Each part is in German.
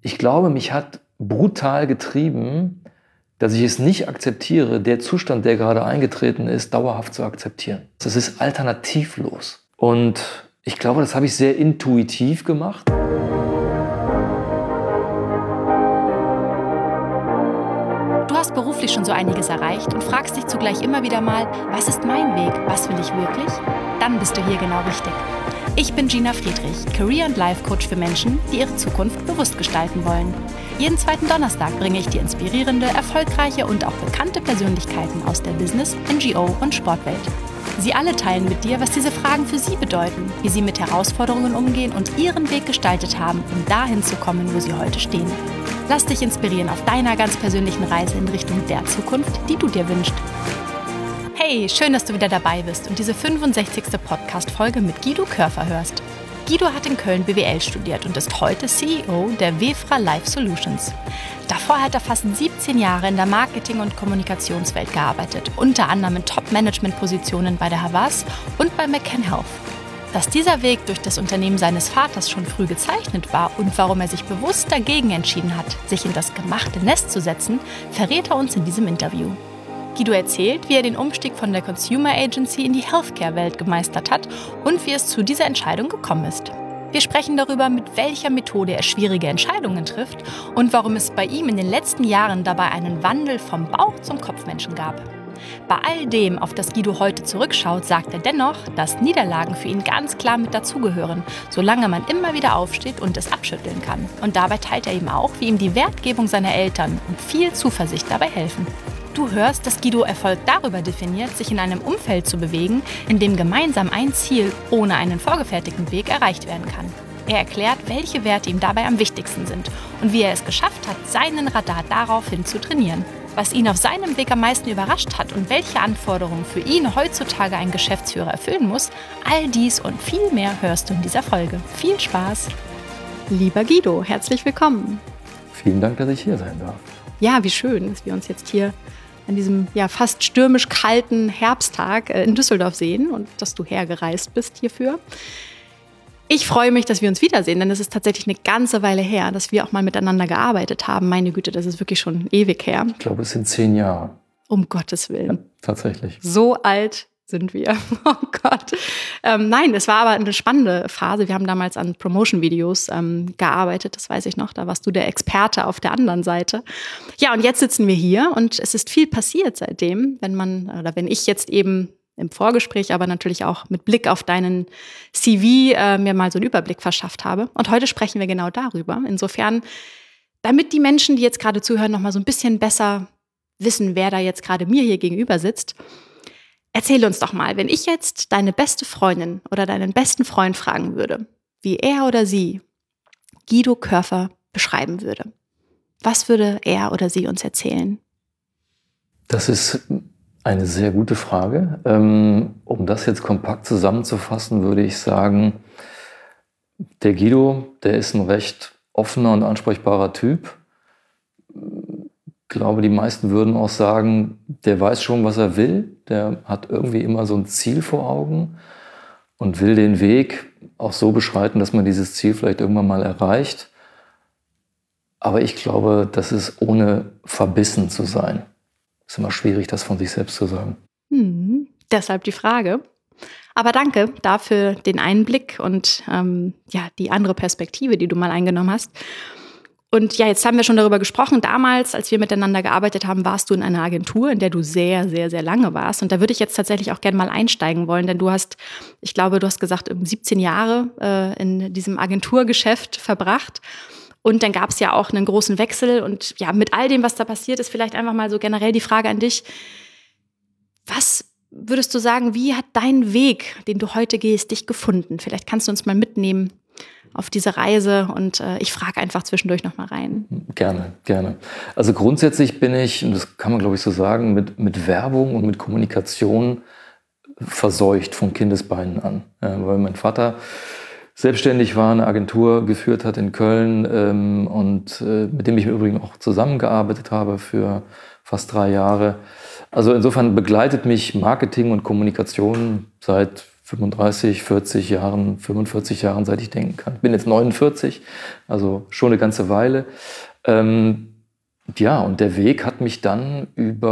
Ich glaube, mich hat brutal getrieben, dass ich es nicht akzeptiere, der Zustand, der gerade eingetreten ist, dauerhaft zu akzeptieren. Das ist alternativlos. Und ich glaube, das habe ich sehr intuitiv gemacht. Du hast beruflich schon so einiges erreicht und fragst dich zugleich immer wieder mal, was ist mein Weg, was will ich wirklich? Dann bist du hier genau richtig. Ich bin Gina Friedrich, Career- und Life-Coach für Menschen, die ihre Zukunft bewusst gestalten wollen. Jeden zweiten Donnerstag bringe ich dir inspirierende, erfolgreiche und auch bekannte Persönlichkeiten aus der Business-, NGO- und Sportwelt. Sie alle teilen mit dir, was diese Fragen für sie bedeuten, wie sie mit Herausforderungen umgehen und ihren Weg gestaltet haben, um dahin zu kommen, wo sie heute stehen. Lass dich inspirieren auf deiner ganz persönlichen Reise in Richtung der Zukunft, die du dir wünschst. Hey, schön, dass du wieder dabei bist und diese 65. Podcast-Folge mit Guido Körfer hörst. Guido hat in Köln BWL studiert und ist heute CEO der Wefra Life Solutions. Davor hat er fast 17 Jahre in der Marketing- und Kommunikationswelt gearbeitet, unter anderem in Top-Management-Positionen bei der Havas und bei McCann Health. Dass dieser Weg durch das Unternehmen seines Vaters schon früh gezeichnet war und warum er sich bewusst dagegen entschieden hat, sich in das gemachte Nest zu setzen, verrät er uns in diesem Interview. Guido erzählt, wie er den Umstieg von der Consumer Agency in die Healthcare-Welt gemeistert hat und wie es zu dieser Entscheidung gekommen ist. Wir sprechen darüber, mit welcher Methode er schwierige Entscheidungen trifft und warum es bei ihm in den letzten Jahren dabei einen Wandel vom Bauch zum Kopfmenschen gab. Bei all dem, auf das Guido heute zurückschaut, sagt er dennoch, dass Niederlagen für ihn ganz klar mit dazugehören, solange man immer wieder aufsteht und es abschütteln kann. Und dabei teilt er ihm auch, wie ihm die Wertgebung seiner Eltern und viel Zuversicht dabei helfen. Du hörst, dass Guido Erfolg darüber definiert, sich in einem Umfeld zu bewegen, in dem gemeinsam ein Ziel ohne einen vorgefertigten Weg erreicht werden kann. Er erklärt, welche Werte ihm dabei am wichtigsten sind und wie er es geschafft hat, seinen Radar daraufhin zu trainieren. Was ihn auf seinem Weg am meisten überrascht hat und welche Anforderungen für ihn heutzutage ein Geschäftsführer erfüllen muss, all dies und viel mehr hörst du in dieser Folge. Viel Spaß! Lieber Guido, herzlich willkommen. Vielen Dank, dass ich hier sein darf. Ja, wie schön, dass wir uns jetzt hier an diesem fast stürmisch kalten Herbsttag in Düsseldorf sehen und dass du hergereist bist hierfür. Ich freue mich, dass wir uns wiedersehen, denn es ist tatsächlich eine ganze Weile her, dass wir auch mal miteinander gearbeitet haben. Meine Güte, das ist wirklich schon ewig her. Ich glaube, es sind 10 Jahre. Um Gottes Willen. Ja, tatsächlich. So alt sind wir. Oh Gott. Nein, es war aber eine spannende Phase. Wir haben damals an Promotion-Videos gearbeitet, das weiß ich noch. Da warst du der Experte auf der anderen Seite. Ja, und jetzt sitzen wir hier und es ist viel passiert seitdem, wenn ich jetzt eben im Vorgespräch, aber natürlich auch mit Blick auf deinen CV mir mal so einen Überblick verschafft habe. Und heute sprechen wir genau darüber. Insofern, damit die Menschen, die jetzt gerade zuhören, noch mal so ein bisschen besser wissen, wer da jetzt gerade mir hier gegenüber sitzt, erzähl uns doch mal, wenn ich jetzt deine beste Freundin oder deinen besten Freund fragen würde, wie er oder sie Guido Körfer beschreiben würde. Was würde er oder sie uns erzählen? Das ist eine sehr gute Frage. Um das jetzt kompakt zusammenzufassen, würde ich sagen, der Guido, der ist ein recht offener und ansprechbarer Typ. Ich glaube, die meisten würden auch sagen, der weiß schon, was er will. Der hat irgendwie immer so ein Ziel vor Augen und will den Weg auch so beschreiten, dass man dieses Ziel vielleicht irgendwann mal erreicht. Aber ich glaube, das ist ohne verbissen zu sein. Ist immer schwierig, das von sich selbst zu sagen. Deshalb die Frage. Aber danke dafür den Einblick und die andere Perspektive, die du mal eingenommen hast. Und ja, jetzt haben wir schon darüber gesprochen. Damals, als wir miteinander gearbeitet haben, warst du in einer Agentur, in der du sehr, sehr, sehr lange warst. Und da würde ich jetzt tatsächlich auch gerne mal einsteigen wollen, denn du hast gesagt, 17 Jahre in diesem Agenturgeschäft verbracht. Und dann gab es ja auch einen großen Wechsel. Und ja, mit all dem, was da passiert ist, vielleicht einfach mal so generell die Frage an dich. Was würdest du sagen, wie hat dein Weg, den du heute gehst, dich gefunden? Vielleicht kannst du uns mal mitnehmen auf diese Reise und ich frage einfach zwischendurch noch mal rein. Gerne. Also grundsätzlich bin ich, und das kann man glaube ich so sagen, mit Werbung und mit Kommunikation verseucht von Kindesbeinen an. Ja, weil mein Vater selbstständig war, eine Agentur geführt hat in Köln und mit dem ich im Übrigen auch zusammengearbeitet habe für fast 3 Jahre. Also insofern begleitet mich Marketing und Kommunikation seit 35, 40 Jahren, 45 Jahren, seit ich denken kann. Ich bin jetzt 49, also schon eine ganze Weile. Ja, und der Weg hat mich dann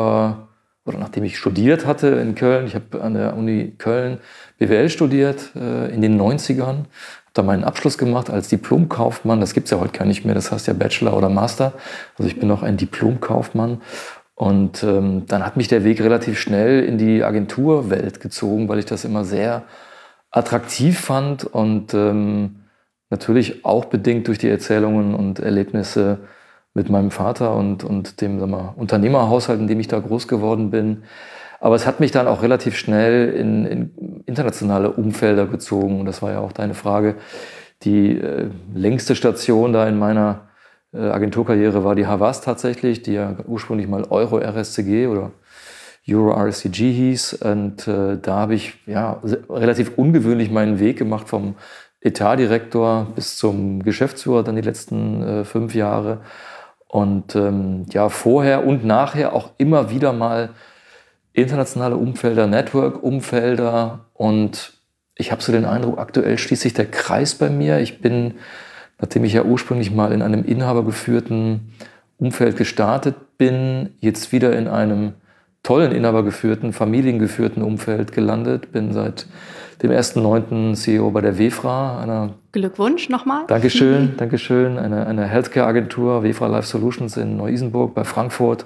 nachdem ich studiert hatte in Köln, ich habe an der Uni Köln BWL studiert in den 90ern, habe da meinen Abschluss gemacht als Diplomkaufmann. Das gibt es ja heute gar nicht mehr, das heißt ja Bachelor oder Master. Also ich bin noch ein Diplomkaufmann. Und dann hat mich der Weg relativ schnell in die Agenturwelt gezogen, weil ich das immer sehr attraktiv fand und natürlich auch bedingt durch die Erzählungen und Erlebnisse mit meinem Vater und dem Unternehmerhaushalt, in dem ich da groß geworden bin. Aber es hat mich dann auch relativ schnell in internationale Umfelder gezogen. Und das war ja auch deine Frage. Die längste Station da in meiner Agenturkarriere war die Havas tatsächlich, die ja ursprünglich mal Euro RSCG oder Euro RSCG hieß. Und da habe ich relativ ungewöhnlich meinen Weg gemacht vom Etatdirektor bis zum Geschäftsführer dann die letzten 5 Jahre. Und vorher und nachher auch immer wieder mal internationale Umfelder, Network-Umfelder. Und ich habe so den Eindruck, aktuell schließt sich der Kreis bei mir. Ich bin, nachdem ich ja ursprünglich mal in einem inhabergeführten Umfeld gestartet bin, jetzt wieder in einem tollen inhabergeführten, familiengeführten Umfeld gelandet. Bin seit dem 1.9. CEO bei der Wefra. Glückwunsch nochmal. Dankeschön, Dankeschön. Eine Healthcare-Agentur, Wefra Life Solutions in Neu-Isenburg bei Frankfurt.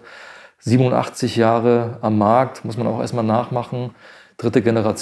87 Jahre am Markt, muss man auch erstmal nachmachen. 3.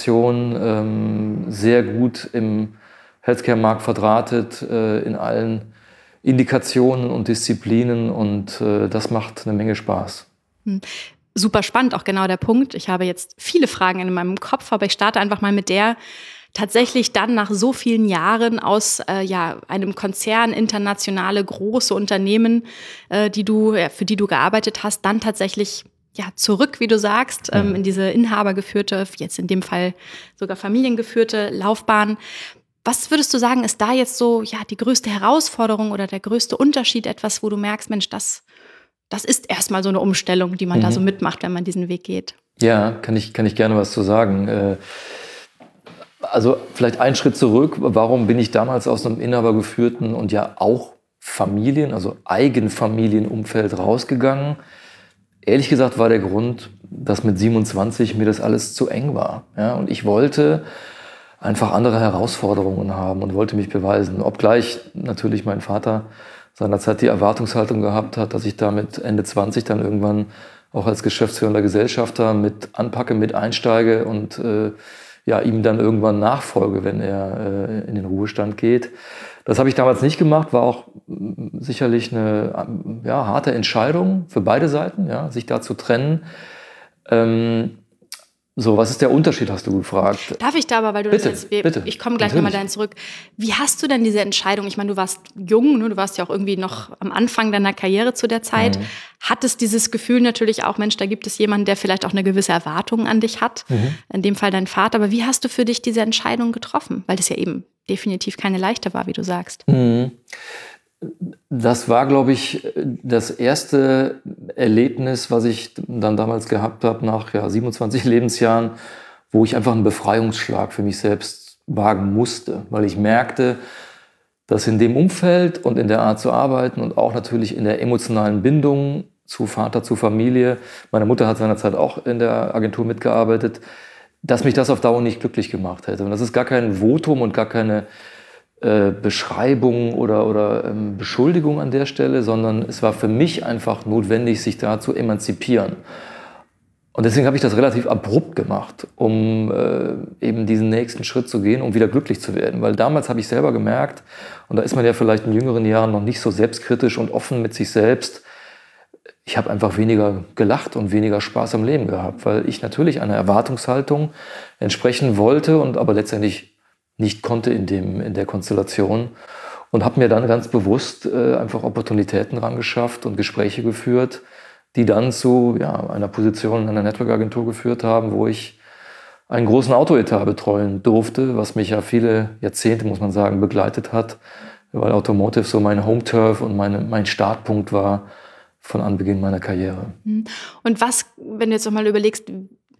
Generation, sehr gut im Healthcare-Markt verdrahtet, in allen Indikationen und Disziplinen. Und das macht eine Menge Spaß. Super spannend, auch genau der Punkt. Ich habe jetzt viele Fragen in meinem Kopf, aber ich starte einfach mal mit der, tatsächlich dann nach so vielen Jahren aus einem Konzern, internationale, große Unternehmen, für die du gearbeitet hast, dann tatsächlich zurück, wie du sagst, in diese inhabergeführte, jetzt in dem Fall sogar familiengeführte Laufbahn. Was würdest du sagen, ist da jetzt so die größte Herausforderung oder der größte Unterschied, etwas, wo du merkst, Mensch, das ist erstmal so eine Umstellung, die man da so mitmacht, wenn man diesen Weg geht? Ja, kann ich gerne was zu sagen. Also vielleicht einen Schritt zurück. Warum bin ich damals aus einem inhabergeführten und ja auch also Eigenfamilienumfeld rausgegangen? Ehrlich gesagt war der Grund, dass mit 27 mir das alles zu eng war. Ja? Und ich wollte einfach andere Herausforderungen haben und wollte mich beweisen. Obgleich natürlich mein Vater seinerzeit die Erwartungshaltung gehabt hat, dass ich da mit Ende 20 dann irgendwann auch als geschäftsführender Gesellschafter mit anpacke, mit einsteige und ihm dann irgendwann nachfolge, wenn er in den Ruhestand geht. Das habe ich damals nicht gemacht, war auch sicherlich eine harte Entscheidung für beide Seiten, sich da zu trennen. Was ist der Unterschied, hast du gefragt? Darf ich da aber, weil du bitte, das jetzt, bitte. Ich komme gleich nochmal dahin zurück. Wie hast du denn diese Entscheidung, ich meine, du warst jung, ne? Du warst ja auch irgendwie noch am Anfang deiner Karriere zu der Zeit, hattest dieses Gefühl natürlich auch, Mensch, da gibt es jemanden, der vielleicht auch eine gewisse Erwartung an dich hat, in dem Fall dein Vater, aber wie hast du für dich diese Entscheidung getroffen? Weil das ja eben definitiv keine leichte war, wie du sagst. Das war, glaube ich, das erste Erlebnis, was ich dann damals gehabt habe, nach 27 Lebensjahren, wo ich einfach einen Befreiungsschlag für mich selbst wagen musste, weil ich merkte, dass in dem Umfeld und in der Art zu arbeiten und auch natürlich in der emotionalen Bindung zu Vater, zu Familie, meine Mutter hat seinerzeit auch in der Agentur mitgearbeitet, dass mich das auf Dauer nicht glücklich gemacht hätte. Und das ist gar kein Votum und gar keine Beschreibung oder Beschuldigung an der Stelle, sondern es war für mich einfach notwendig, sich da zu emanzipieren. Und deswegen habe ich das relativ abrupt gemacht, um eben diesen nächsten Schritt zu gehen, um wieder glücklich zu werden. Weil damals habe ich selber gemerkt, und da ist man ja vielleicht in jüngeren Jahren noch nicht so selbstkritisch und offen mit sich selbst, ich habe einfach weniger gelacht und weniger Spaß am Leben gehabt, weil ich natürlich einer Erwartungshaltung entsprechen wollte und aber letztendlich nicht konnte in der Konstellation und habe mir dann ganz bewusst einfach Opportunitäten rangeschafft und Gespräche geführt, die dann zu einer Position in einer Network-Agentur geführt haben, wo ich einen großen Autoetat betreuen durfte, was mich ja viele Jahrzehnte, muss man sagen, begleitet hat, weil Automotive so mein Home-Turf und mein Startpunkt war von Anbeginn meiner Karriere. Und was, wenn du jetzt noch mal überlegst,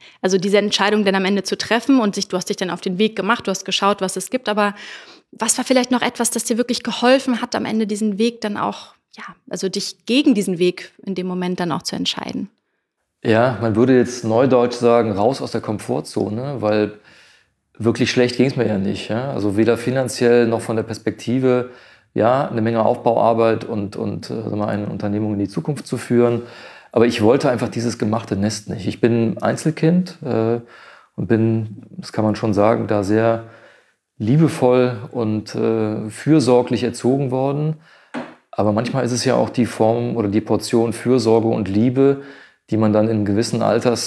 Also diese Entscheidung dann am Ende zu treffen und du hast dich dann auf den Weg gemacht, du hast geschaut, was es gibt, aber was war vielleicht noch etwas, das dir wirklich geholfen hat, am Ende diesen Weg dann auch, also dich gegen diesen Weg in dem Moment dann auch zu entscheiden? Ja, man würde jetzt neudeutsch sagen, raus aus der Komfortzone, weil wirklich schlecht ging es mir ja nicht. Ja? Also weder finanziell noch von der Perspektive, ja, eine Menge Aufbauarbeit und eine Unternehmung in die Zukunft zu führen. Aber ich wollte einfach dieses gemachte Nest nicht. Ich bin Einzelkind und bin, das kann man schon sagen, da sehr liebevoll und fürsorglich erzogen worden. Aber manchmal ist es ja auch die Form oder die Portion Fürsorge und Liebe, die man dann in einem gewissen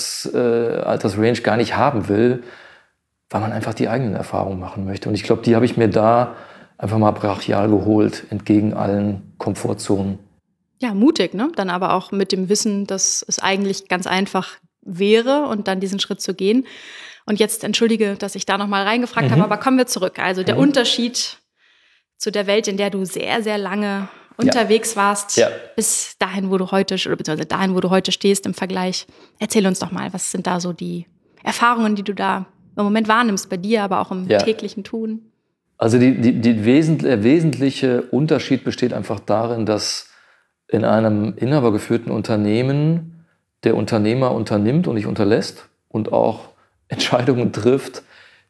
Altersrange gar nicht haben will, weil man einfach die eigenen Erfahrungen machen möchte. Und ich glaube, die habe ich mir da einfach mal brachial geholt, entgegen allen Komfortzonen. Ja, mutig, ne? Dann aber auch mit dem Wissen, dass es eigentlich ganz einfach wäre und dann diesen Schritt zu gehen. Und jetzt entschuldige, dass ich da nochmal reingefragt habe, aber kommen wir zurück. Also der Unterschied zu der Welt, in der du sehr, sehr lange unterwegs warst, bis dahin, wo du heute, oder beziehungsweise dahin, wo du heute stehst im Vergleich. Erzähl uns doch mal, was sind da so die Erfahrungen, die du da im Moment wahrnimmst, bei dir, aber auch im täglichen Tun? Also der wesentliche Unterschied besteht einfach darin, dass in einem inhabergeführten Unternehmen der Unternehmer unternimmt und nicht unterlässt und auch Entscheidungen trifft,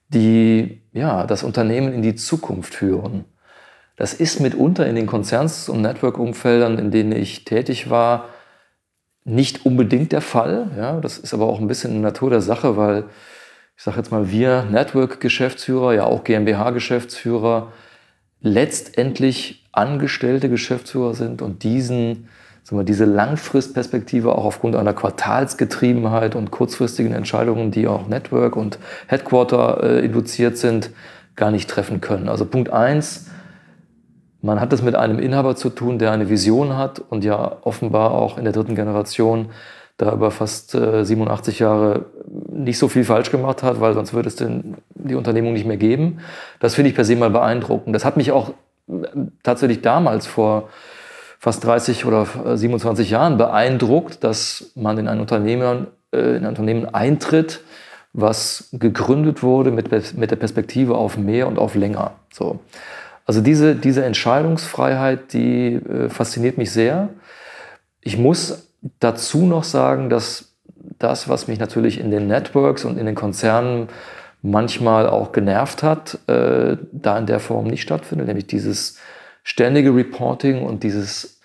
die das Unternehmen in die Zukunft führen. Das ist mitunter in den Konzerns- und Network-Umfeldern, in denen ich tätig war, nicht unbedingt der Fall. Ja, das ist aber auch ein bisschen in der Natur der Sache, weil ich sage jetzt mal, wir Network-Geschäftsführer, ja auch GmbH-Geschäftsführer, letztendlich angestellte Geschäftsführer sind und diese Langfristperspektive auch aufgrund einer Quartalsgetriebenheit und kurzfristigen Entscheidungen, die auch Network und Headquarter induziert sind, gar nicht treffen können. Also Punkt 1, man hat es mit einem Inhaber zu tun, der eine Vision hat und ja offenbar auch in der 3. Generation da über fast 87 Jahre nicht so viel falsch gemacht hat, weil sonst würde es die Unternehmung nicht mehr geben. Das finde ich per se mal beeindruckend. Das hat mich auch tatsächlich damals vor fast 30 oder 27 Jahren beeindruckt, dass man in ein Unternehmen eintritt, was gegründet wurde mit der Perspektive auf mehr und auf länger. So. Also diese Entscheidungsfreiheit, die fasziniert mich sehr. Ich muss dazu noch sagen, dass das, was mich natürlich in den Networks und in den Konzernen manchmal auch genervt hat, da in der Form nicht stattfindet, nämlich dieses ständige Reporting und dieses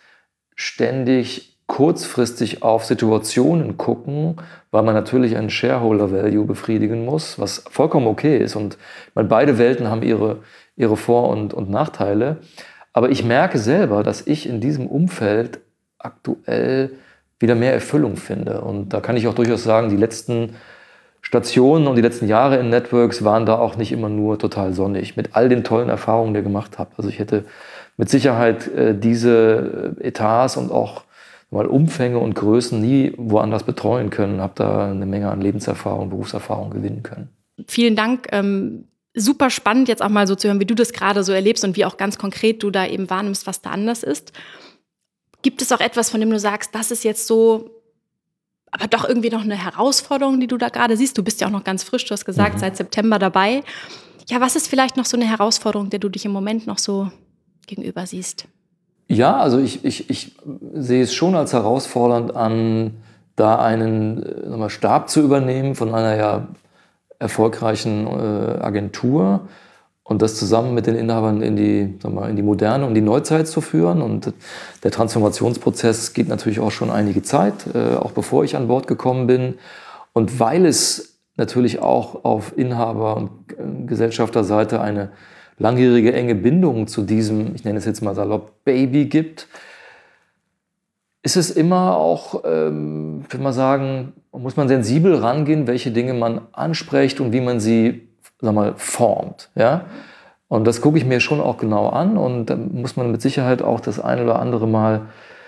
ständig kurzfristig auf Situationen gucken, weil man natürlich einen Shareholder Value befriedigen muss, was vollkommen okay ist. Und beide Welten haben ihre Vor- und Nachteile. Aber ich merke selber, dass ich in diesem Umfeld aktuell wieder mehr Erfüllung finde. Und da kann ich auch durchaus sagen, die letzten Stationen und die letzten Jahre in Networks waren da auch nicht immer nur total sonnig, mit all den tollen Erfahrungen, die ich gemacht habe. Also ich hätte mit Sicherheit diese Etats und auch mal Umfänge und Größen nie woanders betreuen können, habe da eine Menge an Lebenserfahrung, Berufserfahrung gewinnen können. Vielen Dank. Super spannend, jetzt auch mal so zu hören, wie du das gerade so erlebst und wie auch ganz konkret du da eben wahrnimmst, was da anders ist. Gibt es auch etwas, von dem du sagst, das ist jetzt so, aber doch irgendwie noch eine Herausforderung, die du da gerade siehst? Du bist ja auch noch ganz frisch, du hast gesagt, seit September dabei. Ja, was ist vielleicht noch so eine Herausforderung, der du dich im Moment noch so gegenüber siehst? Ja, also ich sehe es schon als herausfordernd an, da einen Stab zu übernehmen von einer erfolgreichen Agentur und das zusammen mit den Inhabern in die Moderne und die Neuzeit zu führen. Und der Transformationsprozess geht natürlich auch schon einige Zeit, auch bevor ich an Bord gekommen bin. Und weil es natürlich auch auf Inhaber- und Gesellschafterseite eine langjährige enge Bindung zu diesem, ich nenne es jetzt mal salopp, Baby gibt, ist es immer auch, würde man sagen, muss man sensibel rangehen, welche Dinge man anspricht und wie man sie, formt. Ja? Und das gucke ich mir schon auch genau an und da muss man mit Sicherheit auch das ein oder andere Mal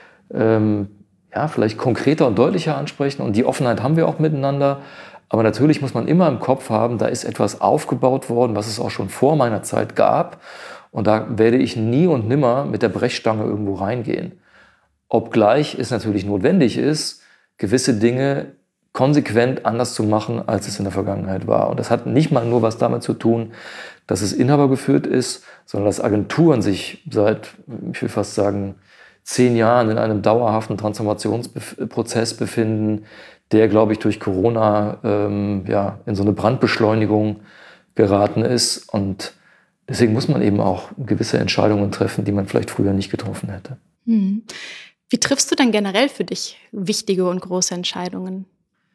vielleicht konkreter und deutlicher ansprechen. Und die Offenheit haben wir auch miteinander. Aber natürlich muss man immer im Kopf haben, da ist etwas aufgebaut worden, was es auch schon vor meiner Zeit gab. Und da werde ich nie und nimmer mit der Brechstange irgendwo reingehen. Obgleich es natürlich notwendig ist, gewisse Dinge konsequent anders zu machen, als es in der Vergangenheit war. Und das hat nicht mal nur was damit zu tun, dass es inhabergeführt ist, sondern dass Agenturen sich seit, ich will fast sagen, 10 Jahren in einem dauerhaften Transformationsprozess befinden, der, glaube ich, durch Corona in so eine Brandbeschleunigung geraten ist. Und deswegen muss man eben auch gewisse Entscheidungen treffen, die man vielleicht früher nicht getroffen hätte. Wie triffst du denn generell für dich wichtige und große Entscheidungen?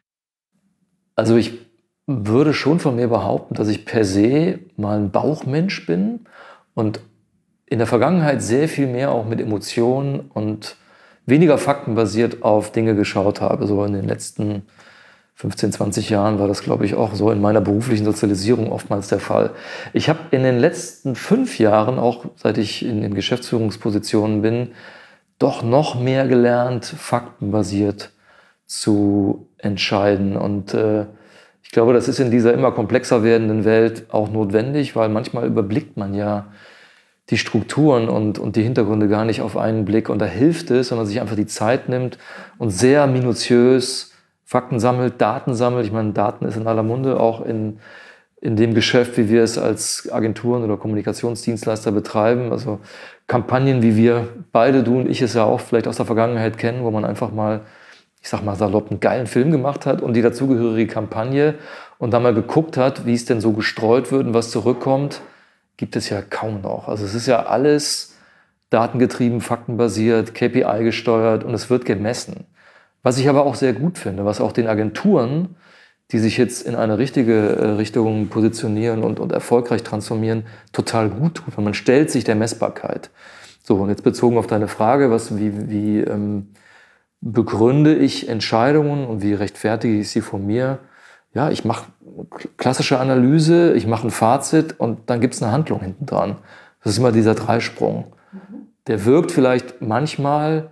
Also ich würde schon von mir behaupten, dass ich per se mal ein Bauchmensch bin und in der Vergangenheit sehr viel mehr auch mit Emotionen und weniger faktenbasiert auf Dinge geschaut habe. So in den letzten 15, 20 Jahren war das, glaube ich, auch so in meiner beruflichen Sozialisierung oftmals der Fall. Ich habe in den letzten 5 Jahren, auch seit ich in den Geschäftsführungspositionen bin, doch noch mehr gelernt, faktenbasiert zu entscheiden. Und ich glaube, das ist in dieser immer komplexer werdenden Welt auch notwendig, weil manchmal überblickt man ja die Strukturen und die Hintergründe gar nicht auf einen Blick. Und da hilft es, wenn man sich einfach die Zeit nimmt und sehr minutiös Fakten sammelt, Daten sammelt. Ich meine, Daten ist in aller Munde, auch in dem Geschäft, wie wir es als Agenturen oder Kommunikationsdienstleister betreiben. Also Kampagnen, wie wir beide, du und ich es ja auch vielleicht aus der Vergangenheit kennen, wo man einfach mal, ich sag mal salopp, einen geilen Film gemacht hat und die dazugehörige Kampagne und dann mal geguckt hat, wie es denn so gestreut wird und was zurückkommt, gibt es ja kaum noch. Also es ist ja alles datengetrieben, faktenbasiert, KPI gesteuert und es wird gemessen. Was ich aber auch sehr gut finde, was auch den Agenturen, die sich jetzt in eine richtige Richtung positionieren und erfolgreich transformieren, total gut tut. Und man stellt sich der Messbarkeit. So, und jetzt bezogen auf deine Frage, wie begründe ich Entscheidungen und wie rechtfertige ich sie von mir? Ja, ich mache klassische Analyse, ich mache ein Fazit und dann gibt es eine Handlung hinten dran. Das ist immer dieser Dreisprung. Der wirkt vielleicht manchmal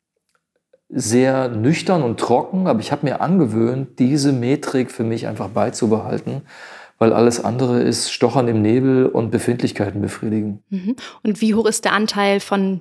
sehr nüchtern und trocken, aber ich habe mir angewöhnt, diese Metrik für mich einfach beizubehalten, weil alles andere ist Stochern im Nebel und Befindlichkeiten befriedigen. Und wie hoch ist der Anteil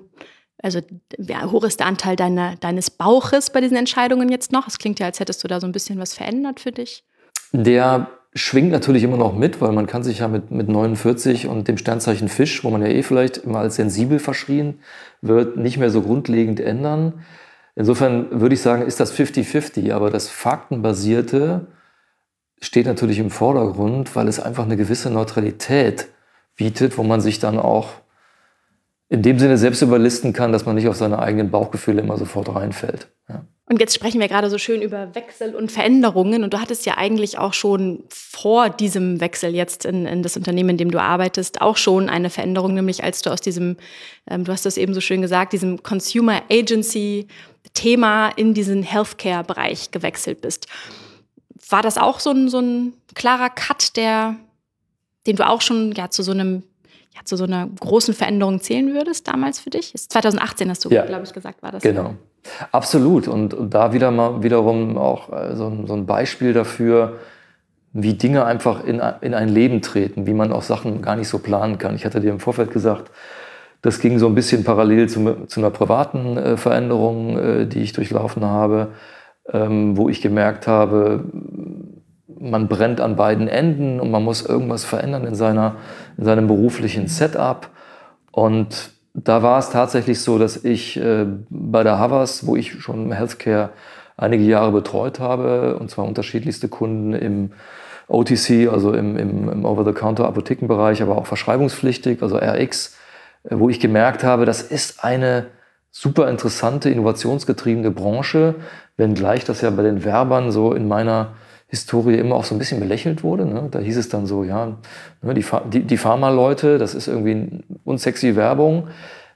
deines Bauches bei diesen Entscheidungen jetzt noch? Es klingt ja, als hättest du da so ein bisschen was verändert für dich. Der schwingt natürlich immer noch mit, weil man kann sich ja mit 49 und dem Sternzeichen Fisch, wo man ja vielleicht immer als sensibel verschrien wird, nicht mehr so grundlegend ändern. Insofern würde ich sagen, ist das 50-50, aber das Faktenbasierte steht natürlich im Vordergrund, weil es einfach eine gewisse Neutralität bietet, wo man sich dann auch in dem Sinne selbst überlisten kann, dass man nicht auf seine eigenen Bauchgefühle immer sofort reinfällt. Ja. Und jetzt sprechen wir gerade so schön über Wechsel und Veränderungen. Und du hattest ja eigentlich auch schon vor diesem Wechsel jetzt in das Unternehmen, in dem du arbeitest, auch schon eine Veränderung, nämlich als du aus diesem, du hast das eben so schön gesagt, diesem Consumer Agency Thema in diesen Healthcare-Bereich gewechselt bist. War das auch so ein klarer Cut, den du auch schon zu so einer großen Veränderung zählen würdest damals für dich? 2018 hast du, glaube ich, gesagt, war das. Genau. Absolut. Und da wiederum auch so ein Beispiel dafür, wie Dinge einfach in ein Leben treten, wie man auch Sachen gar nicht so planen kann. Ich hatte dir im Vorfeld gesagt, das ging so ein bisschen parallel zu einer privaten Veränderung, die ich durchlaufen habe, wo ich gemerkt habe, man brennt an beiden Enden und man muss irgendwas verändern in seinem beruflichen Setup. Und da war es tatsächlich so, dass ich bei der Havas, wo ich schon Healthcare einige Jahre betreut habe, und zwar unterschiedlichste Kunden im OTC, also im Over-the-Counter-Apothekenbereich, aber auch verschreibungspflichtig, also RX, wo ich gemerkt habe, das ist eine super interessante, innovationsgetriebene Branche, wenngleich das ja bei den Werbern so in meiner Historie immer auch so ein bisschen belächelt wurde. Ne? Da hieß es dann so, ja, ne, die Pharma-Leute, das ist irgendwie unsexy Werbung.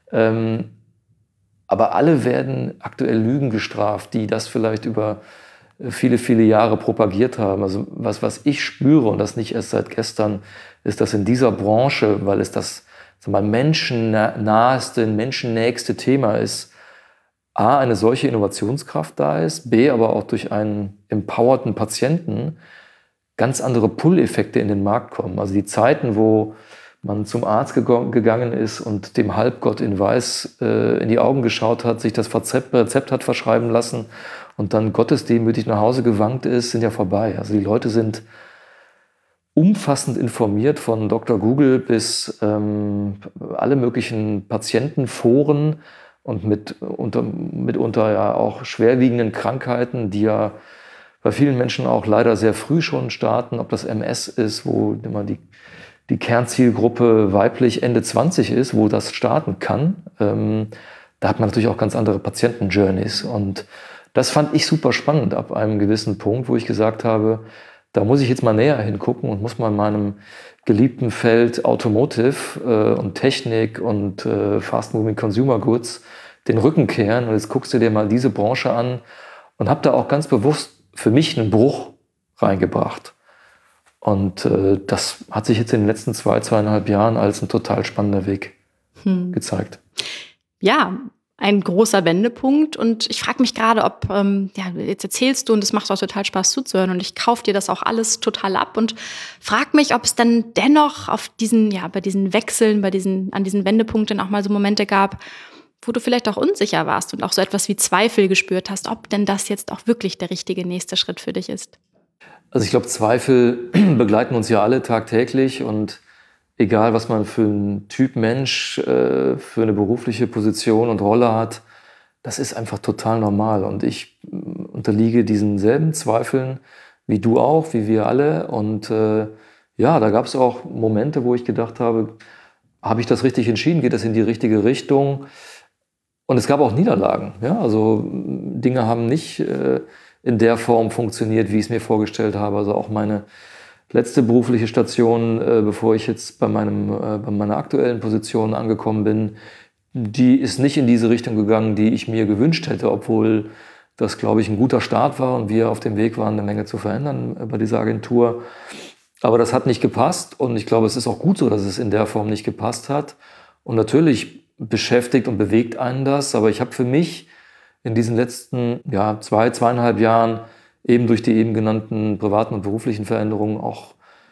Aber alle werden aktuell Lügen gestraft, die das vielleicht über viele, viele Jahre propagiert haben. Also was ich spüre, und das nicht erst seit gestern, ist, dass in dieser Branche, weil es das menschennaheste, menschennächste Thema ist, A, eine solche Innovationskraft da ist, B, aber auch durch einen empowerten Patienten ganz andere Pull-Effekte in den Markt kommen. Also die Zeiten, wo man zum Arzt gegangen ist und dem Halbgott in Weiß in die Augen geschaut hat, sich das Rezept hat verschreiben lassen und dann gottesdemütig nach Hause gewankt ist, sind ja vorbei. Also die Leute sind umfassend informiert, von Dr. Google bis alle möglichen Patientenforen und mitunter ja auch schwerwiegenden Krankheiten, die ja bei vielen Menschen auch leider sehr früh schon starten, ob das MS ist, wo immer die Kernzielgruppe weiblich Ende 20 ist, wo das starten kann. Da hat man natürlich auch ganz andere Patienten-Journeys. Und das fand ich super spannend ab einem gewissen Punkt, wo ich gesagt habe, da muss ich jetzt mal näher hingucken und muss mal in meinem geliebten Feld Automotive und Technik und Fast-Moving Consumer Goods den Rücken kehren. Und jetzt guckst du dir mal diese Branche an und habe da auch ganz bewusst für mich einen Bruch reingebracht. Und das hat sich jetzt in den letzten 2,5 Jahren als ein total spannender Weg gezeigt. Ja, ein großer Wendepunkt. Und ich frage mich gerade, ob, jetzt erzählst du und es macht auch total Spaß zuzuhören und ich kaufe dir das auch alles total ab und frage mich, ob es dann dennoch auf bei diesen Wechseln, an diesen Wendepunkten auch mal so Momente gab, wo du vielleicht auch unsicher warst und auch so etwas wie Zweifel gespürt hast, ob denn das jetzt auch wirklich der richtige nächste Schritt für dich ist. Also ich glaube, Zweifel begleiten uns ja alle tagtäglich und egal, was man für ein Typ Mensch für eine berufliche Position und Rolle hat, das ist einfach total normal. Und ich unterliege diesen selben Zweifeln wie du auch, wie wir alle. Und da gab es auch Momente, wo ich gedacht habe ich das richtig entschieden? Geht das in die richtige Richtung? Und es gab auch Niederlagen. Ja? Also Dinge haben nicht in der Form funktioniert, wie ich es mir vorgestellt habe. Also auch meine letzte berufliche Station, bevor ich jetzt bei meiner aktuellen Position angekommen bin, die ist nicht in diese Richtung gegangen, die ich mir gewünscht hätte, obwohl das, glaube ich, ein guter Start war und wir auf dem Weg waren, eine Menge zu verändern bei dieser Agentur. Aber das hat nicht gepasst und ich glaube, es ist auch gut so, dass es in der Form nicht gepasst hat. Und natürlich beschäftigt und bewegt einen das, aber ich habe für mich in diesen letzten 2,5 Jahren eben durch die eben genannten privaten und beruflichen Veränderungen auch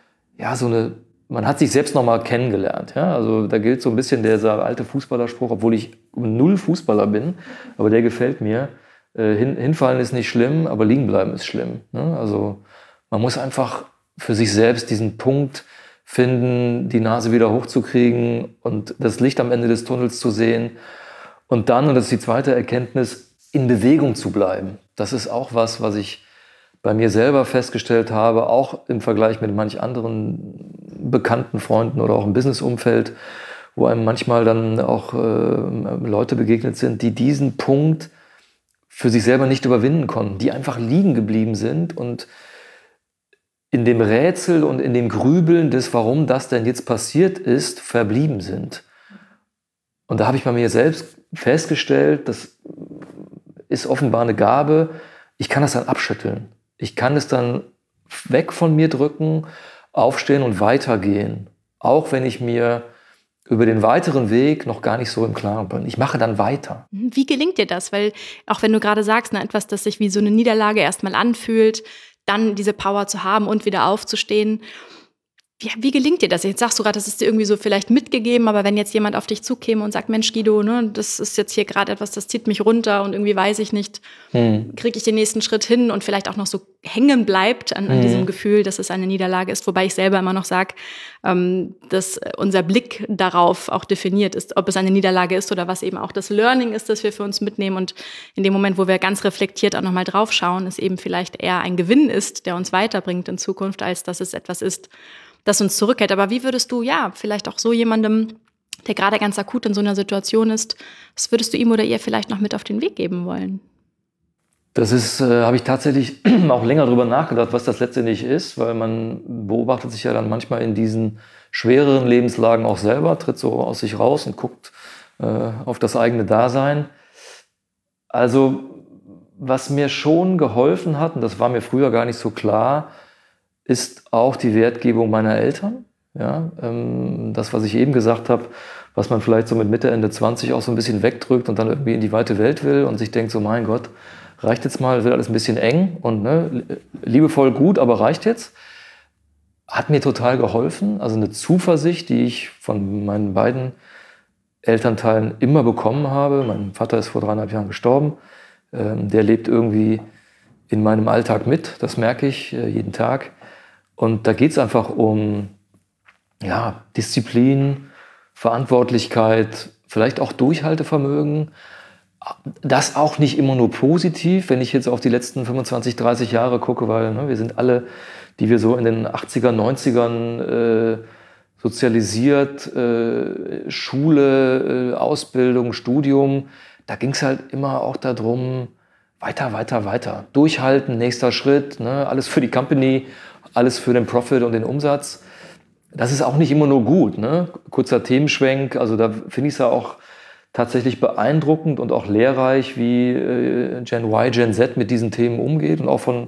man hat sich selbst nochmal kennengelernt. Ja? Also da gilt so ein bisschen dieser alte Fußballerspruch, obwohl ich 0 Fußballer bin, aber der gefällt mir. Hinfallen ist nicht schlimm, aber liegen bleiben ist schlimm. Ne? Also man muss einfach für sich selbst diesen Punkt finden, die Nase wieder hochzukriegen und das Licht am Ende des Tunnels zu sehen. Und dann, und das ist die zweite Erkenntnis, in Bewegung zu bleiben. Das ist auch was ich bei mir selber festgestellt habe, auch im Vergleich mit manch anderen bekannten Freunden oder auch im Businessumfeld, wo einem manchmal dann auch Leute begegnet sind, die diesen Punkt für sich selber nicht überwinden konnten, die einfach liegen geblieben sind und in dem Rätsel und in dem Grübeln des, warum das denn jetzt passiert ist, verblieben sind. Und da habe ich bei mir selbst festgestellt, das ist offenbar eine Gabe, ich kann das dann abschütteln. Ich kann es dann weg von mir drücken, aufstehen und weitergehen. Auch wenn ich mir über den weiteren Weg noch gar nicht so im Klaren bin. Ich mache dann weiter. Wie gelingt dir das? Weil auch wenn du gerade sagst, etwas, das sich wie so eine Niederlage erstmal anfühlt, dann diese Power zu haben und wieder aufzustehen. Wie gelingt dir das? Jetzt sagst du gerade, das ist dir irgendwie so vielleicht mitgegeben, aber wenn jetzt jemand auf dich zukäme und sagt, Mensch Guido, das ist jetzt hier gerade etwas, das zieht mich runter und irgendwie weiß ich nicht, kriege ich den nächsten Schritt hin und vielleicht auch noch so hängen bleibt an diesem Gefühl, dass es eine Niederlage ist, wobei ich selber immer noch sage, dass unser Blick darauf auch definiert ist, ob es eine Niederlage ist oder was eben auch das Learning ist, das wir für uns mitnehmen und in dem Moment, wo wir ganz reflektiert auch nochmal drauf schauen, es eben vielleicht eher ein Gewinn ist, der uns weiterbringt in Zukunft, als dass es etwas ist, das uns zurückhält. Aber wie würdest du, vielleicht auch so jemandem, der gerade ganz akut in so einer Situation ist, was würdest du ihm oder ihr vielleicht noch mit auf den Weg geben wollen? Das ist, habe ich tatsächlich auch länger drüber nachgedacht, was das letztendlich ist, weil man beobachtet sich ja dann manchmal in diesen schwereren Lebenslagen auch selber, tritt so aus sich raus und guckt auf das eigene Dasein. Also, was mir schon geholfen hat, und das war mir früher gar nicht so klar, ist auch die Wertgebung meiner Eltern. Ja, das, was ich eben gesagt habe, was man vielleicht so mit Mitte, Ende 20 auch so ein bisschen wegdrückt und dann irgendwie in die weite Welt will und sich denkt so, mein Gott, reicht jetzt mal, wird alles ein bisschen eng und liebevoll gut, aber reicht jetzt. hat mir total geholfen. Also eine Zuversicht, die ich von meinen beiden Elternteilen immer bekommen habe. Mein Vater ist vor 3,5 Jahren gestorben. Der lebt irgendwie in meinem Alltag mit. Das merke ich jeden Tag. Und da geht es einfach um Disziplin, Verantwortlichkeit, vielleicht auch Durchhaltevermögen. Das auch nicht immer nur positiv, wenn ich jetzt auf die letzten 25, 30 Jahre gucke, weil wir sind alle, die wir so in den 80ern, 90ern sozialisiert, Schule, Ausbildung, Studium, da ging es halt immer auch darum, weiter. Durchhalten, nächster Schritt, alles für die Company, alles für den Profit und den Umsatz. Das ist auch nicht immer nur gut. Kurzer Themenschwenk, also da finde ich es ja auch tatsächlich beeindruckend und auch lehrreich, wie Gen Y, Gen Z mit diesen Themen umgeht. Und auch von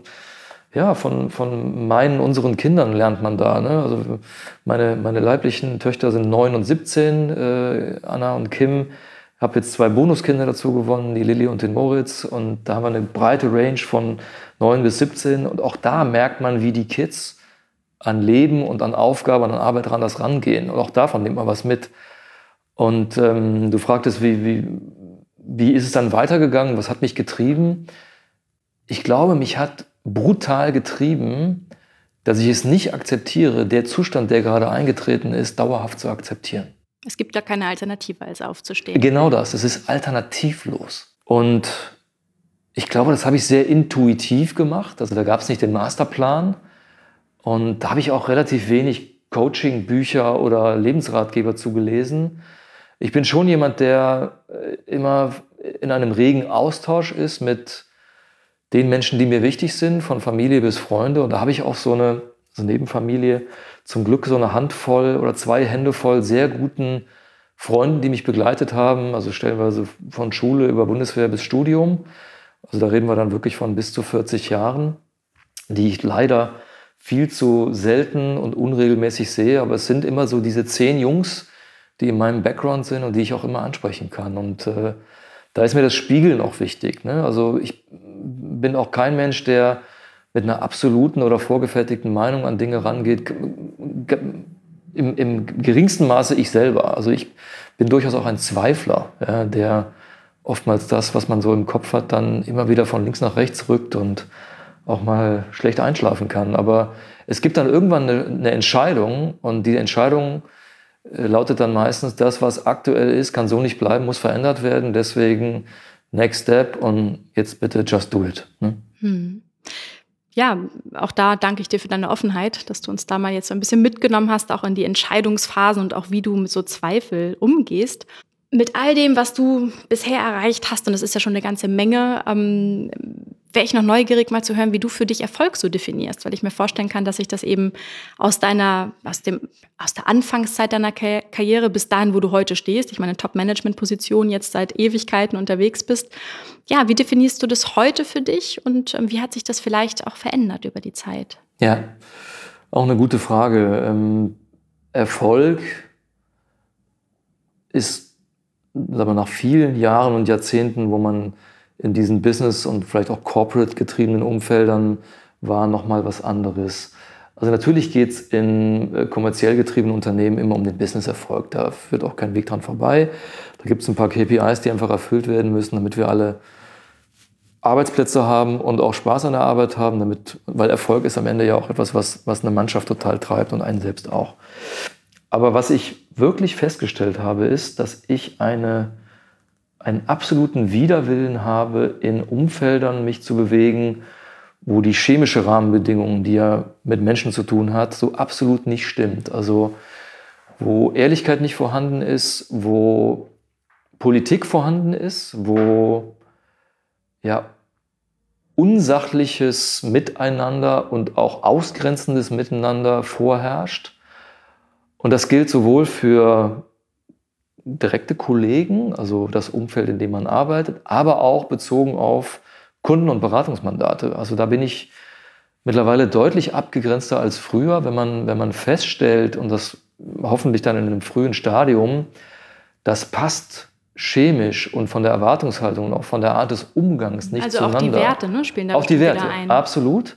unseren Kindern lernt man da. Also meine leiblichen Töchter sind 9 und 17, Anna und Kim. Ich habe jetzt 2 Bonuskinder dazu gewonnen, die Lilly und den Moritz. Und da haben wir eine breite Range von 9 bis 17. Und auch da merkt man, wie die Kids an Leben und an Aufgaben, an Arbeit anders rangehen. Und auch davon nimmt man was mit. Und du fragtest, wie ist es dann weitergegangen? Was hat mich getrieben? Ich glaube, mich hat brutal getrieben, dass ich es nicht akzeptiere, der Zustand, der gerade eingetreten ist, dauerhaft zu akzeptieren. Es gibt da keine Alternative, als aufzustehen. Genau das, es ist alternativlos. Und ich glaube, das habe ich sehr intuitiv gemacht. Also da gab es nicht den Masterplan. Und da habe ich auch relativ wenig Coaching-Bücher oder Lebensratgeber zugelesen. Ich bin schon jemand, der immer in einem regen Austausch ist mit den Menschen, die mir wichtig sind, von Familie bis Freunde. Und da habe ich auch so eine Nebenfamilie, zum Glück so eine Handvoll oder 2 Hände voll sehr guten Freunden, die mich begleitet haben. Also stellenweise von Schule über Bundeswehr bis Studium. Also da reden wir dann wirklich von bis zu 40 Jahren, die ich leider viel zu selten und unregelmäßig sehe. Aber es sind immer so diese 10 Jungs, die in meinem Background sind und die ich auch immer ansprechen kann. Und da ist mir das Spiegeln auch wichtig. Also ich bin auch kein Mensch, der mit einer absoluten oder vorgefertigten Meinung an Dinge rangeht. Im geringsten Maße ich selber. Also ich bin durchaus auch ein Zweifler, der oftmals das, was man so im Kopf hat, dann immer wieder von links nach rechts rückt und auch mal schlecht einschlafen kann. Aber es gibt dann irgendwann eine Entscheidung und die Entscheidung lautet dann meistens, das, was aktuell ist, kann so nicht bleiben, muss verändert werden. Deswegen next step und jetzt bitte just do it. Ja, auch da danke ich dir für deine Offenheit, dass du uns da mal jetzt so ein bisschen mitgenommen hast, auch in die Entscheidungsphasen und auch wie du mit so Zweifel umgehst. Mit all dem, was du bisher erreicht hast, und das ist ja schon eine ganze Menge, wäre ich noch neugierig, mal zu hören, wie du für dich Erfolg so definierst, weil ich mir vorstellen kann, dass sich das eben aus der Anfangszeit deiner Karriere bis dahin, wo du heute stehst, ich meine Top-Management-Position, jetzt seit Ewigkeiten unterwegs bist. Ja, wie definierst du das heute für dich und wie hat sich das vielleicht auch verändert über die Zeit? Ja, auch eine gute Frage. Erfolg ist, sagen wir, nach vielen Jahren und Jahrzehnten, wo man in diesen Business- und vielleicht auch corporate-getriebenen Umfeldern war, nochmal was anderes. Also natürlich geht es in kommerziell getriebenen Unternehmen immer um den Business-Erfolg. Da führt auch kein Weg dran vorbei. Da gibt es ein paar KPIs, die einfach erfüllt werden müssen, damit wir alle Arbeitsplätze haben und auch Spaß an der Arbeit haben, weil Erfolg ist am Ende ja auch etwas, was eine Mannschaft total treibt und einen selbst auch. Aber was ich wirklich festgestellt habe, ist, dass ich einen absoluten Widerwillen habe, in Umfeldern mich zu bewegen, wo die chemische Rahmenbedingung, die ja mit Menschen zu tun hat, so absolut nicht stimmt. Also wo Ehrlichkeit nicht vorhanden ist, wo Politik vorhanden ist, wo unsachliches Miteinander und auch ausgrenzendes Miteinander vorherrscht. Und das gilt sowohl für direkte Kollegen, also das Umfeld, in dem man arbeitet, aber auch bezogen auf Kunden- und Beratungsmandate. Also da bin ich mittlerweile deutlich abgegrenzter als früher, wenn man feststellt, und das hoffentlich dann in einem frühen Stadium, das passt chemisch und von der Erwartungshaltung und auch von der Art des Umgangs nicht zueinander. Also auch die Werte, spielen da auch die Werte, ein. absolut.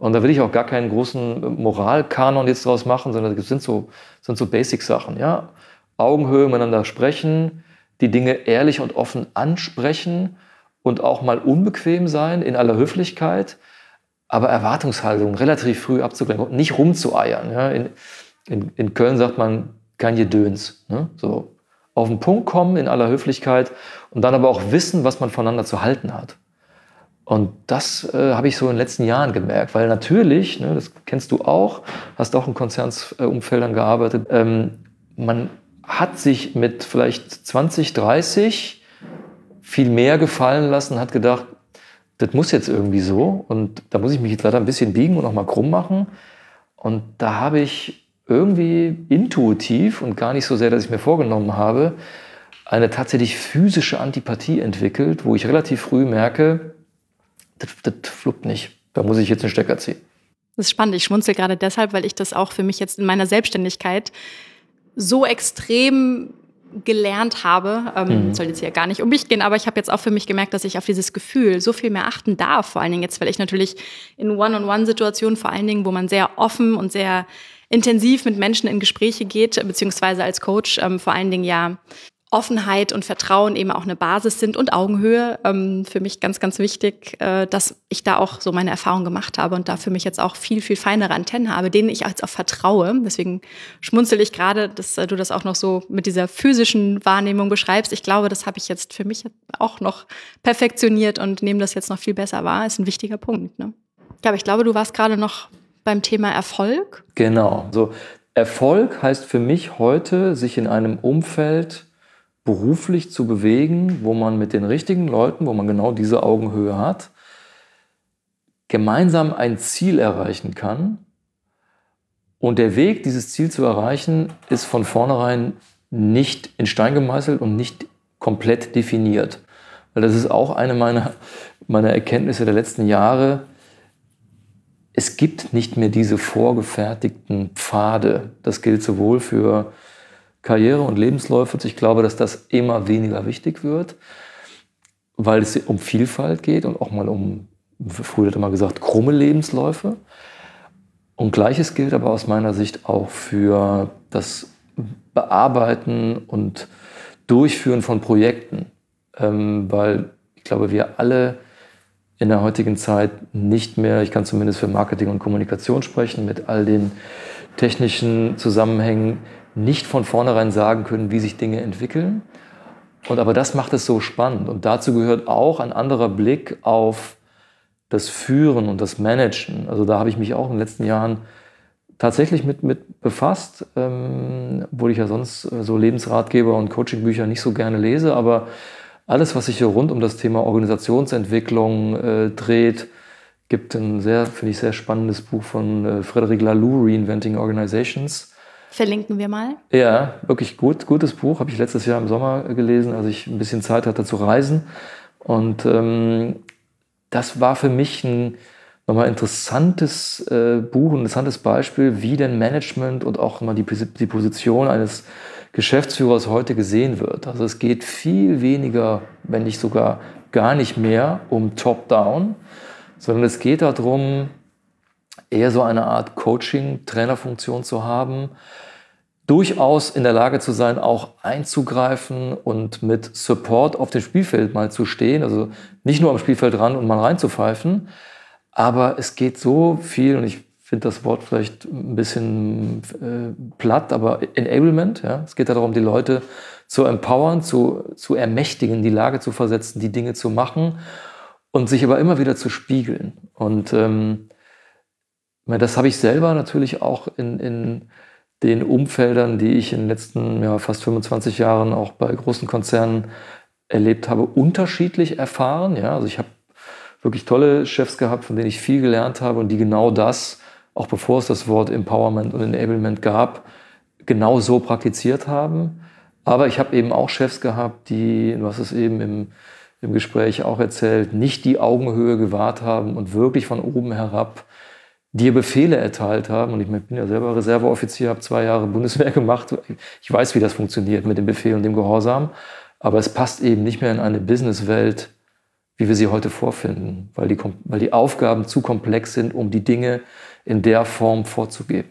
Und da will ich auch gar keinen großen Moralkanon jetzt draus machen, sondern das sind so Basic-Sachen. Ja? Augenhöhe miteinander sprechen, die Dinge ehrlich und offen ansprechen und auch mal unbequem sein, in aller Höflichkeit, aber Erwartungshaltung relativ früh abzugleichen und nicht rumzueiern. Ja? In Köln sagt man kein Gedöns. Ne? So auf den Punkt kommen in aller Höflichkeit und dann aber auch wissen, was man voneinander zu halten hat. Und das habe ich so in den letzten Jahren gemerkt, weil natürlich, ne, das kennst du auch, hast auch in Konzernsumfeldern gearbeitet, man hat sich mit vielleicht 20, 30 viel mehr gefallen lassen, hat gedacht, das muss jetzt irgendwie so und da muss ich mich jetzt leider ein bisschen biegen und auch mal krumm machen. Und da habe ich irgendwie intuitiv und gar nicht so sehr, dass ich mir vorgenommen habe, eine tatsächlich physische Antipathie entwickelt, wo ich relativ früh merke, das fluppt nicht. Da muss ich jetzt einen Stecker ziehen. Das ist spannend. Ich schmunzel gerade deshalb, weil ich das auch für mich jetzt in meiner Selbstständigkeit so extrem gelernt habe. Soll jetzt hier gar nicht um mich gehen, aber ich habe jetzt auch für mich gemerkt, dass ich auf dieses Gefühl so viel mehr achten darf. Vor allen Dingen jetzt, weil ich natürlich in One-on-One-Situationen, vor allen Dingen, wo man sehr offen und sehr intensiv mit Menschen in Gespräche geht, beziehungsweise als Coach vor allen Dingen ja Offenheit und Vertrauen eben auch eine Basis sind und Augenhöhe. Für mich ganz, ganz wichtig, dass ich da auch so meine Erfahrung gemacht habe und da für mich jetzt auch viel, viel feinere Antennen habe, denen ich jetzt auch vertraue. Deswegen schmunzel ich gerade, dass du das auch noch so mit dieser physischen Wahrnehmung beschreibst. Ich glaube, das habe ich jetzt für mich auch noch perfektioniert und nehme das jetzt noch viel besser wahr. Ist ein wichtiger Punkt. Ne? Ja, aber ich glaube, du warst gerade noch beim Thema Erfolg. Genau. So, Erfolg heißt für mich heute, sich in einem Umfeld beruflich zu bewegen, wo man mit den richtigen Leuten, wo man genau diese Augenhöhe hat, gemeinsam ein Ziel erreichen kann. Und der Weg, dieses Ziel zu erreichen, ist von vornherein nicht in Stein gemeißelt und nicht komplett definiert. Weil das ist auch eine meiner Erkenntnisse der letzten Jahre. Es gibt nicht mehr diese vorgefertigten Pfade. Das gilt sowohl für Karriere und Lebensläufe. Ich glaube, dass das immer weniger wichtig wird, weil es um Vielfalt geht und auch mal um, früher hat man gesagt, krumme Lebensläufe. Und Gleiches gilt aber aus meiner Sicht auch für das Bearbeiten und Durchführen von Projekten. Weil ich glaube, wir alle in der heutigen Zeit nicht mehr, ich kann zumindest für Marketing und Kommunikation sprechen, mit all den technischen Zusammenhängen, nicht von vornherein sagen können, wie sich Dinge entwickeln. Und aber das macht es so spannend. Und dazu gehört auch ein anderer Blick auf das Führen und das Managen. Also da habe ich mich auch in den letzten Jahren tatsächlich mit befasst, obwohl ich ja sonst so Lebensratgeber und Coachingbücher nicht so gerne lese. Aber alles, was sich hier rund um das Thema Organisationsentwicklung dreht, gibt ein finde ich, sehr spannendes Buch von Frederic Laloux, Reinventing Organizations. Verlinken wir mal. Ja, wirklich gutes Buch. Habe ich letztes Jahr im Sommer gelesen, als ich ein bisschen Zeit hatte zu reisen. Und das war für mich ein nochmal interessantes Buch, ein interessantes Beispiel, wie denn Management und auch mal die Position eines Geschäftsführers heute gesehen wird. Also es geht viel weniger, wenn nicht sogar gar nicht mehr um Top-Down, sondern es geht darum, eher so eine Art Coaching-Trainerfunktion zu haben, durchaus in der Lage zu sein, auch einzugreifen und mit Support auf dem Spielfeld mal zu stehen, also nicht nur am Spielfeld ran und mal reinzupfeifen, aber es geht so viel, und ich finde das Wort vielleicht ein bisschen platt, aber Enablement, ja? Es geht darum, die Leute zu empowern, zu ermächtigen, die Lage zu versetzen, die Dinge zu machen und sich aber immer wieder zu spiegeln. Und das habe ich selber natürlich auch in den Umfeldern, die ich in den letzten fast 25 Jahren auch bei großen Konzernen erlebt habe, unterschiedlich erfahren. Ja? Also ich habe wirklich tolle Chefs gehabt, von denen ich viel gelernt habe und die genau das, auch bevor es das Wort Empowerment und Enablement gab, genau so praktiziert haben. Aber ich habe eben auch Chefs gehabt, die, du hast es eben im Gespräch auch erzählt, nicht die Augenhöhe gewahrt haben und wirklich von oben herab dir Befehle erteilt haben. Und ich bin ja selber Reserveoffizier, habe 2 Jahre Bundeswehr gemacht. Ich weiß, wie das funktioniert mit dem Befehl und dem Gehorsam. Aber es passt eben nicht mehr in eine Businesswelt wie wir sie heute vorfinden, weil die Aufgaben zu komplex sind, um die Dinge in der Form vorzugeben.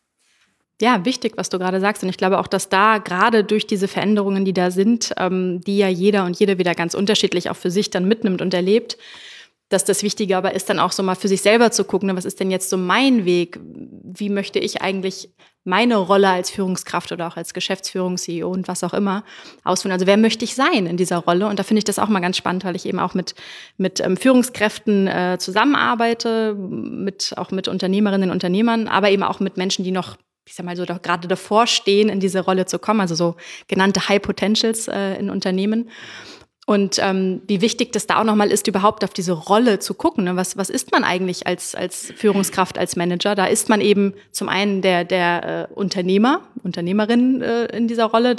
Ja, wichtig, was du gerade sagst. Und ich glaube auch, dass da gerade durch diese Veränderungen, die da sind, die ja jeder und jede wieder ganz unterschiedlich auch für sich dann mitnimmt und erlebt, dass das Wichtige aber ist, dann auch so mal für sich selber zu gucken, ne, was ist denn jetzt so mein Weg? Wie möchte ich eigentlich meine Rolle als Führungskraft oder auch als Geschäftsführung, CEO und was auch immer ausführen? Also wer möchte ich sein in dieser Rolle? Und da finde ich das auch mal ganz spannend, weil ich eben auch mit Führungskräften zusammenarbeite, auch mit Unternehmerinnen und Unternehmern, aber eben auch mit Menschen, die noch, ich sag mal so, gerade davor stehen, in diese Rolle zu kommen, also so genannte High Potentials in Unternehmen. Und wie wichtig das da auch nochmal ist, überhaupt auf diese Rolle zu gucken. Ne? Was ist man eigentlich als Führungskraft, als Manager? Da ist man eben zum einen der Unternehmerin in dieser Rolle,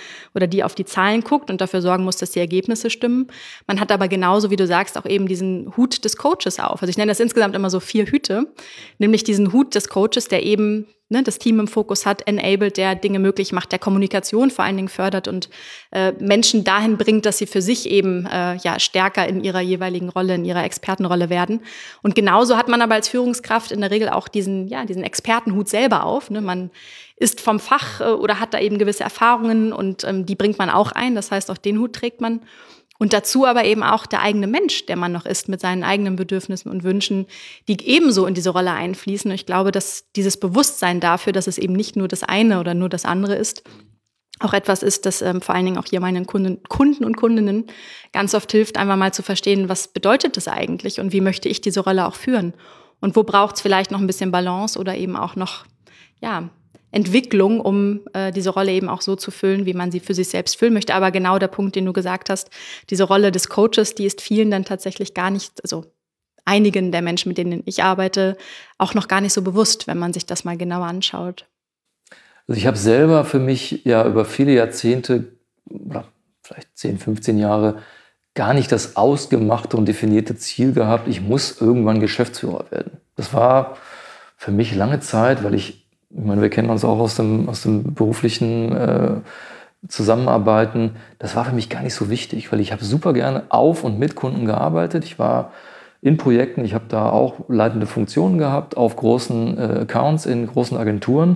die auf die Zahlen guckt und dafür sorgen muss, dass die Ergebnisse stimmen. Man hat aber genauso, wie du sagst, auch eben diesen Hut des Coaches auf. Also ich nenne das insgesamt immer so 4 Hüte, nämlich diesen Hut des Coaches, der eben das Team im Fokus hat, enabled, der Dinge möglich macht, der Kommunikation vor allen Dingen fördert und Menschen dahin bringt, dass sie für sich eben stärker in ihrer jeweiligen Rolle, in ihrer Expertenrolle werden. Und genauso hat man aber als Führungskraft in der Regel auch diesen Expertenhut selber auf. Ne? Man ist vom Fach oder hat da eben gewisse Erfahrungen und die bringt man auch ein. Das heißt, auch den Hut trägt man. Und dazu aber eben auch der eigene Mensch, der man noch ist, mit seinen eigenen Bedürfnissen und Wünschen, die ebenso in diese Rolle einfließen. Und ich glaube, dass dieses Bewusstsein dafür, dass es eben nicht nur das eine oder nur das andere ist, auch etwas ist, das vor allen Dingen auch hier meinen Kunden und Kundinnen ganz oft hilft, einfach mal zu verstehen, was bedeutet das eigentlich und wie möchte ich diese Rolle auch führen? Und wo braucht es vielleicht noch ein bisschen Balance oder eben auch noch, Entwicklung, um diese Rolle eben auch so zu füllen, wie man sie für sich selbst füllen möchte. Aber genau der Punkt, den du gesagt hast, diese Rolle des Coaches, die ist vielen dann tatsächlich gar nicht, also einigen der Menschen, mit denen ich arbeite, auch noch gar nicht so bewusst, wenn man sich das mal genauer anschaut. Also ich habe selber für mich ja über viele Jahrzehnte, oder vielleicht 10, 15 Jahre, gar nicht das ausgemachte und definierte Ziel gehabt, ich muss irgendwann Geschäftsführer werden. Das war für mich lange Zeit, weil ich meine, wir kennen uns auch aus dem beruflichen Zusammenarbeiten. Das war für mich gar nicht so wichtig, weil ich habe super gerne auf und mit Kunden gearbeitet. Ich war in Projekten, ich habe da auch leitende Funktionen gehabt auf großen Accounts in großen Agenturen.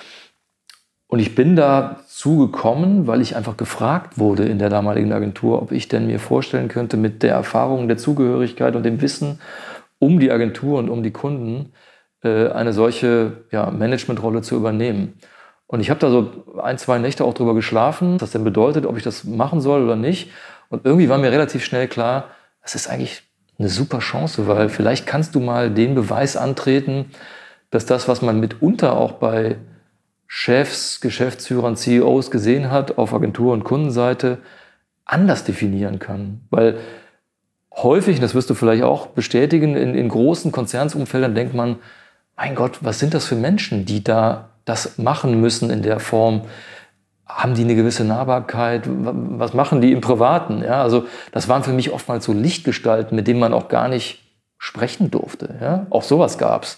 Und ich bin dazu gekommen, weil ich einfach gefragt wurde in der damaligen Agentur, ob ich denn mir vorstellen könnte, mit der Erfahrung, der Zugehörigkeit und dem Wissen um die Agentur und um die Kunden eine solche Managementrolle zu übernehmen. Und ich habe da so 1, 2 Nächte auch drüber geschlafen, was das denn bedeutet, ob ich das machen soll oder nicht. Und irgendwie war mir relativ schnell klar, das ist eigentlich eine super Chance, weil vielleicht kannst du mal den Beweis antreten, dass das, was man mitunter auch bei Chefs, Geschäftsführern, CEOs gesehen hat, auf Agentur- und Kundenseite, anders definieren kann. Weil häufig, das wirst du vielleicht auch bestätigen, in großen Konzernsumfeldern denkt man, mein Gott, was sind das für Menschen, die da das machen müssen in der Form? Haben die eine gewisse Nahbarkeit? Was machen die im Privaten? Ja, also das waren für mich oftmals so Lichtgestalten, mit denen man auch gar nicht sprechen durfte. Ja? Auch sowas gab's.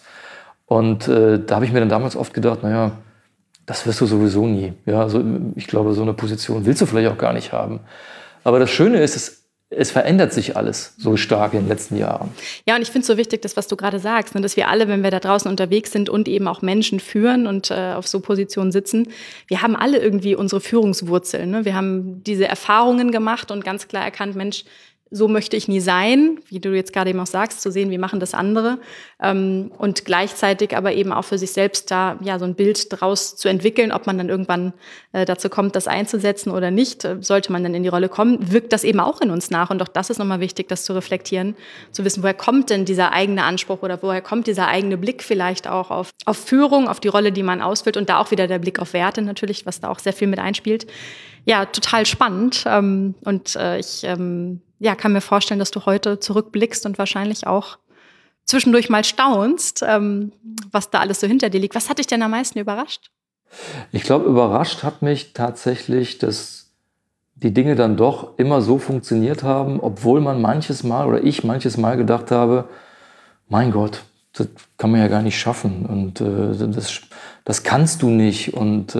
Und da habe ich mir dann damals oft gedacht, naja, das wirst du sowieso nie. Ja, also ich glaube, so eine Position willst du vielleicht auch gar nicht haben. Aber das Schöne ist, es verändert sich alles so stark in den letzten Jahren. Ja, und ich finde es so wichtig, das, was du gerade sagst, ne, dass wir alle, wenn wir da draußen unterwegs sind und eben auch Menschen führen und auf so Positionen sitzen, wir haben alle irgendwie unsere Führungswurzeln. Ne? Wir haben diese Erfahrungen gemacht und ganz klar erkannt, Mensch, so möchte ich nie sein, wie du jetzt gerade eben auch sagst, zu sehen, wie machen das andere und gleichzeitig aber eben auch für sich selbst da so ein Bild draus zu entwickeln, ob man dann irgendwann dazu kommt, das einzusetzen oder nicht, sollte man dann in die Rolle kommen, wirkt das eben auch in uns nach und auch das ist nochmal wichtig, das zu reflektieren, zu wissen, woher kommt denn dieser eigene Anspruch oder woher kommt dieser eigene Blick vielleicht auch auf Führung, auf die Rolle, die man ausfüllt und da auch wieder der Blick auf Werte natürlich, was da auch sehr viel mit einspielt. Ja, total spannend und ich kann mir vorstellen, dass du heute zurückblickst und wahrscheinlich auch zwischendurch mal staunst, was da alles so hinter dir liegt. Was hat dich denn am meisten überrascht? Ich glaube, überrascht hat mich tatsächlich, dass die Dinge dann doch immer so funktioniert haben, obwohl man manches Mal gedacht habe, mein Gott, das kann man ja gar nicht schaffen und das kannst du nicht und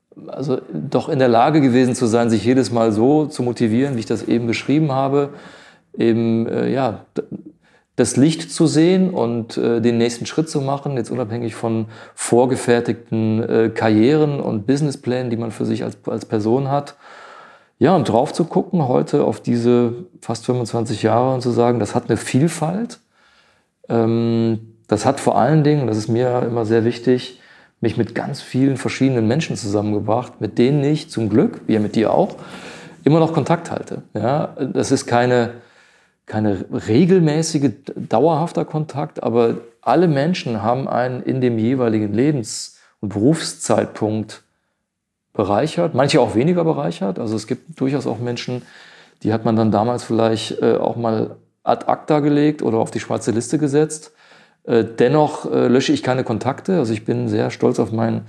also doch in der Lage gewesen zu sein, sich jedes Mal so zu motivieren, wie ich das eben beschrieben habe, eben das Licht zu sehen und den nächsten Schritt zu machen, jetzt unabhängig von vorgefertigten Karrieren und Businessplänen, die man für sich als Person hat. Ja, und drauf zu gucken heute auf diese fast 25 Jahre und zu sagen, das hat eine Vielfalt. Das hat vor allen Dingen, und das ist mir immer sehr wichtig, mich mit ganz vielen verschiedenen Menschen zusammengebracht, mit denen ich zum Glück, wie ja mit dir auch, immer noch Kontakt halte. Ja, das ist keine regelmäßige, dauerhafter Kontakt, aber alle Menschen haben einen in dem jeweiligen Lebens- und Berufszeitpunkt bereichert, manche auch weniger bereichert. Also es gibt durchaus auch Menschen, die hat man dann damals vielleicht auch mal ad acta gelegt oder auf die schwarze Liste gesetzt. Dennoch lösche ich keine Kontakte. Also ich bin sehr stolz auf mein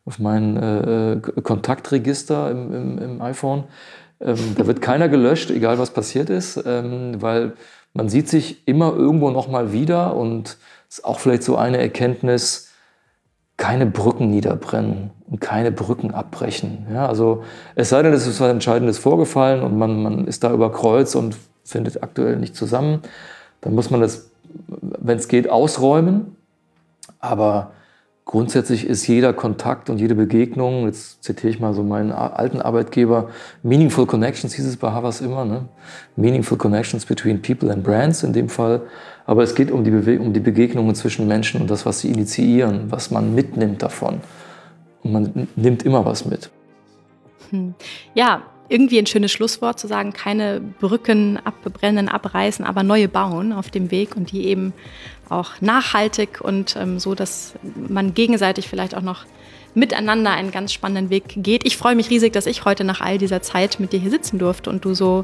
Kontaktregister im iPhone. Da wird keiner gelöscht, egal was passiert ist, weil man sieht sich immer irgendwo noch mal wieder und es ist auch vielleicht so eine Erkenntnis, keine Brücken niederbrennen und keine Brücken abbrechen. Ja, also es sei denn, es ist was Entscheidendes vorgefallen und man ist da über Kreuz und findet aktuell nicht zusammen, dann muss man das, wenn es geht, ausräumen. Aber grundsätzlich ist jeder Kontakt und jede Begegnung, jetzt zitiere ich mal so meinen alten Arbeitgeber, Meaningful Connections hieß es bei Havas immer, ne? Meaningful Connections between people and brands in dem Fall. Aber es geht um die Begegnungen zwischen Menschen und das, was sie initiieren, was man mitnimmt davon. Und man nimmt immer was mit. Ja, irgendwie ein schönes Schlusswort zu sagen, keine Brücken abbrennen, abreißen, aber neue bauen auf dem Weg und die eben auch nachhaltig und so, dass man gegenseitig vielleicht auch noch miteinander einen ganz spannenden Weg geht. Ich freue mich riesig, dass ich heute nach all dieser Zeit mit dir hier sitzen durfte und du so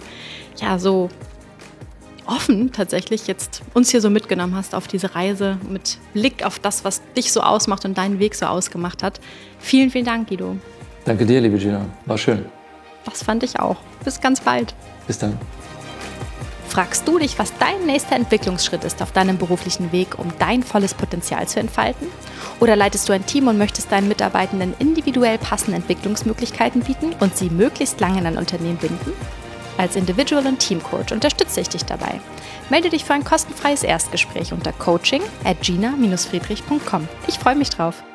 offen tatsächlich jetzt uns hier so mitgenommen hast auf diese Reise mit Blick auf das, was dich so ausmacht und deinen Weg so ausgemacht hat. Vielen, vielen Dank, Guido. Danke dir, liebe Gina. War schön. Das fand ich auch. Bis ganz bald. Bis dann. Fragst du dich, was dein nächster Entwicklungsschritt ist auf deinem beruflichen Weg, um dein volles Potenzial zu entfalten? Oder leitest du ein Team und möchtest deinen Mitarbeitenden individuell passende Entwicklungsmöglichkeiten bieten und sie möglichst lange in ein Unternehmen binden? Als Individual- und Teamcoach unterstütze ich dich dabei. Melde dich für ein kostenfreies Erstgespräch unter coaching@gina-friedrich.com. Ich freue mich drauf.